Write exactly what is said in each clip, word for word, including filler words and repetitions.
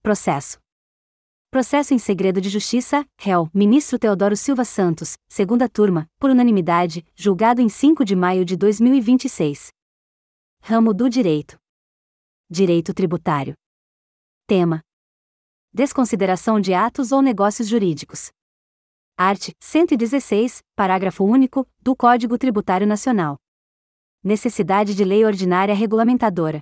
Processo. Processo em segredo de justiça, réu, ministro Teodoro Silva Santos, segunda turma, por unanimidade, julgado em cinco de maio de dois mil e vinte e seis. Ramo do Direito. Direito Tributário. Tema: desconsideração de atos ou negócios jurídicos. Art. cento e dezesseis, parágrafo único, do Código Tributário Nacional. Necessidade de lei ordinária regulamentadora.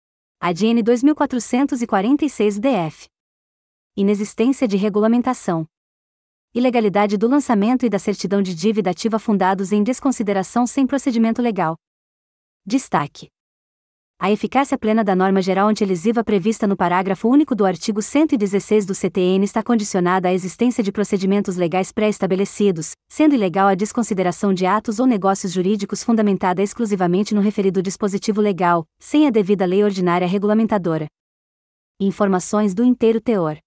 A D N dois mil quatrocentos e quarenta e seis D F. Inexistência de regulamentação. Ilegalidade do lançamento e da certidão de dívida ativa fundados em desconsideração sem procedimento legal. Destaque: a eficácia plena da norma geral antilesiva prevista no parágrafo único do artigo cento e dezesseis do C T N está condicionada à existência de procedimentos legais pré-estabelecidos, sendo ilegal a desconsideração de atos ou negócios jurídicos fundamentada exclusivamente no referido dispositivo legal, sem a devida lei ordinária regulamentadora. Informações do inteiro teor.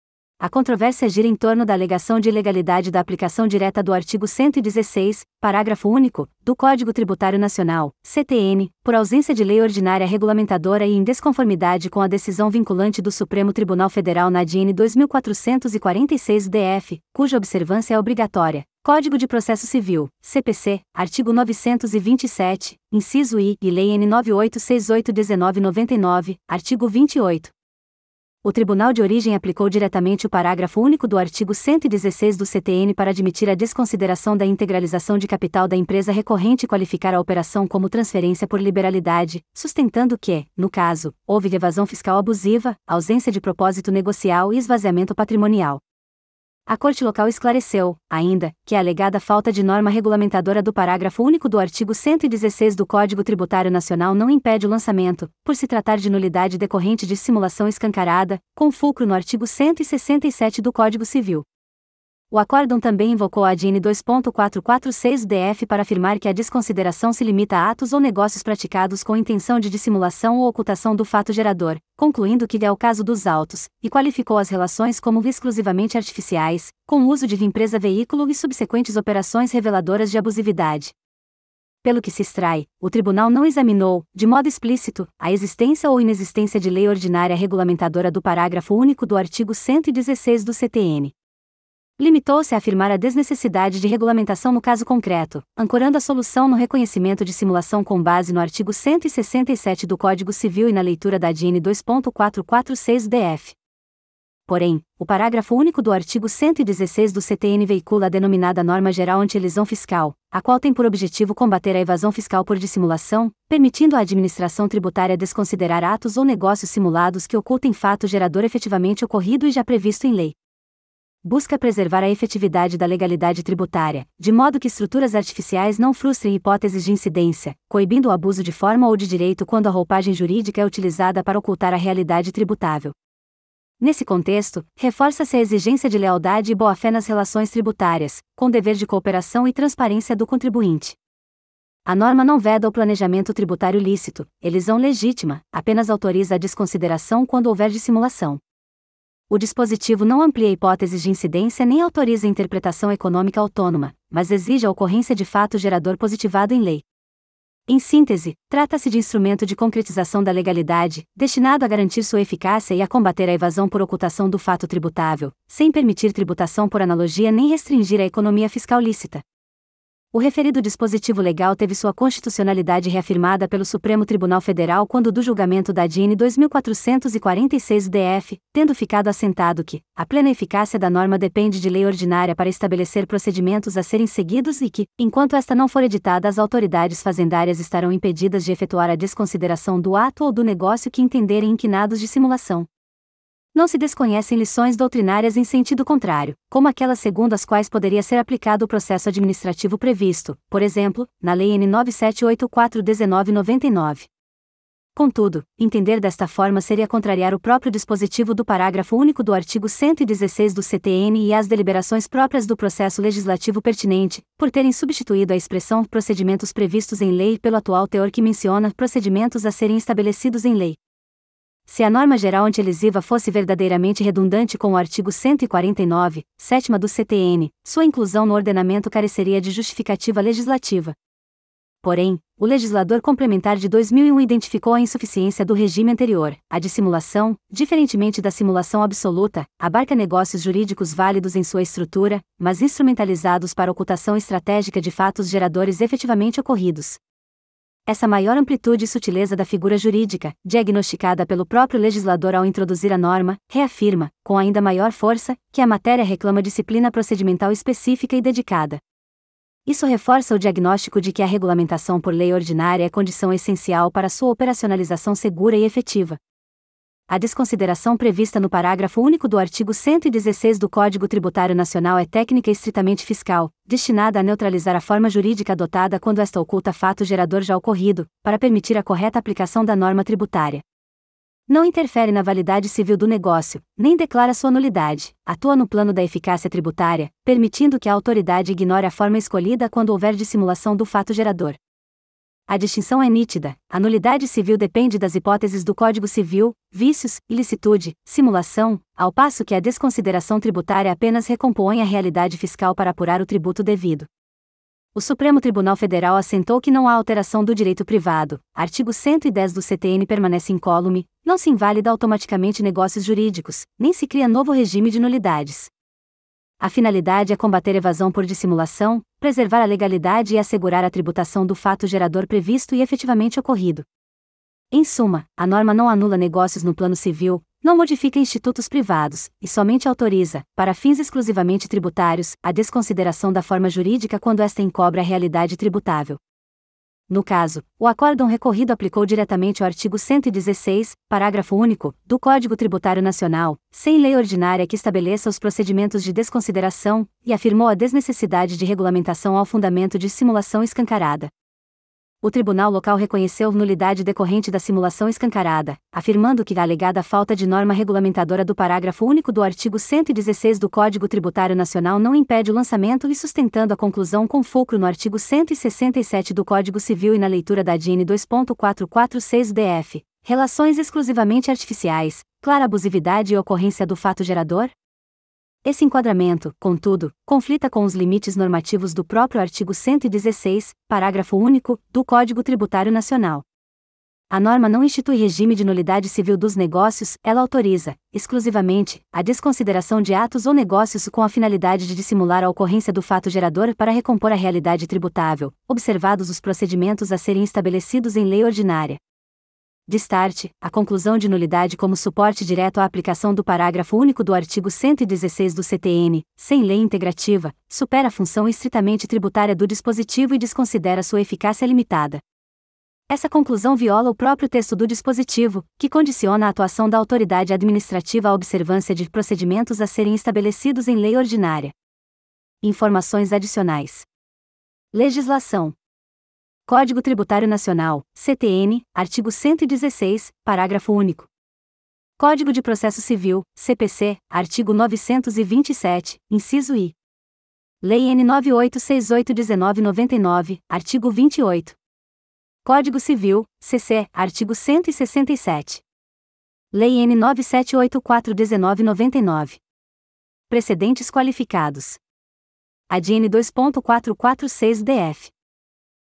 A controvérsia gira em torno da alegação de ilegalidade da aplicação direta do artigo cento e dezesseis, parágrafo único, do Código Tributário Nacional, C T N, por ausência de lei ordinária regulamentadora e em desconformidade com a decisão vinculante do Supremo Tribunal Federal na D N dois mil quatrocentos e quarenta e seis D F, cuja observância é obrigatória. Código de Processo Civil, C P C, artigo novecentos e vinte e sete, inciso I, e Lei N nove oito seis oito um nove nove nove, artigo vinte e oito. O Tribunal de Origem aplicou diretamente o parágrafo único do artigo cento e dezesseis do C T N para admitir a desconsideração da integralização de capital da empresa recorrente e qualificar a operação como transferência por liberalidade, sustentando que, no caso, houve evasão fiscal abusiva, ausência de propósito negocial e esvaziamento patrimonial. A Corte Local esclareceu, ainda, que a alegada falta de norma regulamentadora do parágrafo único do artigo cento e dezesseis do Código Tributário Nacional não impede o lançamento, por se tratar de nulidade decorrente de simulação escancarada, com fulcro no artigo cento e sessenta e sete do Código Civil. O acórdão também invocou a D N dois ponto quatrocentos e quarenta e seis D F para afirmar que a desconsideração se limita a atos ou negócios praticados com intenção de dissimulação ou ocultação do fato gerador, concluindo que é o caso dos autos, e qualificou as relações como exclusivamente artificiais, com o uso de empresa-veículo e subsequentes operações reveladoras de abusividade. Pelo que se extrai, o tribunal não examinou, de modo explícito, a existência ou inexistência de lei ordinária regulamentadora do parágrafo único do artigo cento e dezesseis do C T N. Limitou-se a afirmar a desnecessidade de regulamentação no caso concreto, ancorando a solução no reconhecimento de simulação com base no artigo cento e sessenta e sete do Código Civil e na leitura da D N dois ponto quatrocentos e quarenta e seis D F. Porém, o parágrafo único do artigo cento e dezesseis do C T N veicula a denominada Norma Geral Anti-Elisão Fiscal, a qual tem por objetivo combater a evasão fiscal por dissimulação, permitindo à administração tributária desconsiderar atos ou negócios simulados que ocultem fato gerador efetivamente ocorrido e já previsto em lei. Busca preservar a efetividade da legalidade tributária, de modo que estruturas artificiais não frustrem hipóteses de incidência, coibindo o abuso de forma ou de direito quando a roupagem jurídica é utilizada para ocultar a realidade tributável. Nesse contexto, reforça-se a exigência de lealdade e boa-fé nas relações tributárias, com dever de cooperação e transparência do contribuinte. A norma não veda o planejamento tributário lícito, elisão legítima, apenas autoriza a desconsideração quando houver dissimulação. O dispositivo não amplia hipóteses de incidência nem autoriza interpretação econômica autônoma, mas exige a ocorrência de fato gerador positivado em lei. Em síntese, trata-se de instrumento de concretização da legalidade, destinado a garantir sua eficácia e a combater a evasão por ocultação do fato tributável, sem permitir tributação por analogia nem restringir a economia fiscal lícita. O referido dispositivo legal teve sua constitucionalidade reafirmada pelo Supremo Tribunal Federal quando do julgamento da D N dois mil quatrocentos e quarenta e seis D F, tendo ficado assentado que a plena eficácia da norma depende de lei ordinária para estabelecer procedimentos a serem seguidos e que, enquanto esta não for editada, as autoridades fazendárias estarão impedidas de efetuar a desconsideração do ato ou do negócio que entenderem inquinados de simulação. Não se desconhecem lições doutrinárias em sentido contrário, como aquelas segundo as quais poderia ser aplicado o processo administrativo previsto, por exemplo, na Lei N nove sete oito quatro um nove nove nove. Contudo, entender desta forma seria contrariar o próprio dispositivo do parágrafo único do artigo cento e dezesseis do C T N e as deliberações próprias do processo legislativo pertinente, por terem substituído a expressão procedimentos previstos em lei pelo atual teor que menciona procedimentos a serem estabelecidos em lei. Se a norma geral anti-elisiva fosse verdadeiramente redundante com o artigo cento e quarenta e nove, sétima do C T N, sua inclusão no ordenamento careceria de justificativa legislativa. Porém, o legislador complementar de dois mil e um identificou a insuficiência do regime anterior. A dissimulação, diferentemente da simulação absoluta, abarca negócios jurídicos válidos em sua estrutura, mas instrumentalizados para ocultação estratégica de fatos geradores efetivamente ocorridos. Essa maior amplitude e sutileza da figura jurídica, diagnosticada pelo próprio legislador ao introduzir a norma, reafirma, com ainda maior força, que a matéria reclama disciplina procedimental específica e dedicada. Isso reforça o diagnóstico de que a regulamentação por lei ordinária é condição essencial para sua operacionalização segura e efetiva. A desconsideração prevista no parágrafo único do artigo cento e dezesseis do Código Tributário Nacional é técnica estritamente fiscal, destinada a neutralizar a forma jurídica adotada quando esta oculta fato gerador já ocorrido, para permitir a correta aplicação da norma tributária. Não interfere na validade civil do negócio, nem declara sua nulidade, atua no plano da eficácia tributária, permitindo que a autoridade ignore a forma escolhida quando houver dissimulação do fato gerador. A distinção é nítida: a nulidade civil depende das hipóteses do Código Civil, vícios, ilicitude, simulação, ao passo que a desconsideração tributária apenas recompõe a realidade fiscal para apurar o tributo devido. O Supremo Tribunal Federal assentou que não há alteração do direito privado. Artigo cento e dez do C T N permanece incólume, não se invalida automaticamente negócios jurídicos, nem se cria novo regime de nulidades. A finalidade é combater evasão por dissimulação, preservar a legalidade e assegurar a tributação do fato gerador previsto e efetivamente ocorrido. Em suma, a norma não anula negócios no plano civil, não modifica institutos privados, e somente autoriza, para fins exclusivamente tributários, a desconsideração da forma jurídica quando esta encobre a realidade tributável. No caso, o acórdão recorrido aplicou diretamente o artigo cento e dezesseis, parágrafo único, do Código Tributário Nacional, sem lei ordinária que estabeleça os procedimentos de desconsideração, e afirmou a desnecessidade de regulamentação ao fundamento de simulação escancarada. O tribunal local reconheceu nulidade decorrente da simulação escancarada, afirmando que a alegada falta de norma regulamentadora do parágrafo único do artigo cento e dezesseis do Código Tributário Nacional não impede o lançamento e sustentando a conclusão com fulcro no artigo cento e sessenta e sete do Código Civil e na leitura da D I N dois ponto quatrocentos e quarenta e seis D F, relações exclusivamente artificiais, clara abusividade e ocorrência do fato gerador? Esse enquadramento, contudo, conflita com os limites normativos do próprio artigo cento e dezesseis, parágrafo único, do Código Tributário Nacional. A norma não institui regime de nulidade civil dos negócios, ela autoriza, exclusivamente, a desconsideração de atos ou negócios com a finalidade de dissimular a ocorrência do fato gerador para recompor a realidade tributável, observados os procedimentos a serem estabelecidos em lei ordinária. Destarte, a conclusão de nulidade como suporte direto à aplicação do parágrafo único do artigo cento e dezesseis do C T N, sem lei integrativa, supera a função estritamente tributária do dispositivo e desconsidera sua eficácia limitada. Essa conclusão viola o próprio texto do dispositivo, que condiciona a atuação da autoridade administrativa à observância de procedimentos a serem estabelecidos em lei ordinária. Informações adicionais. Legislação. Código Tributário Nacional, C T N, artigo cento e dezesseis, parágrafo único. Código de Processo Civil, C P C, artigo novecentos e vinte e sete, inciso I. Lei N nove oito seis oito um nove nove nove, artigo vinte e oito. Código Civil, C C, artigo cento e sessenta e sete. Lei N nove sete oito quatro um nove nove nove. Precedentes qualificados. A D I N dois ponto quatrocentos e quarenta e seis D F.